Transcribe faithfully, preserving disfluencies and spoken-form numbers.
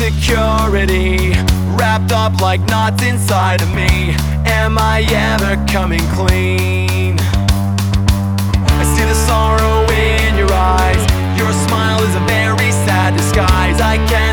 insecurity wrapped up like knots inside of me. Am I ever coming clean? I see the sorrow in your eyes. Your smile is a very sad disguise. I can't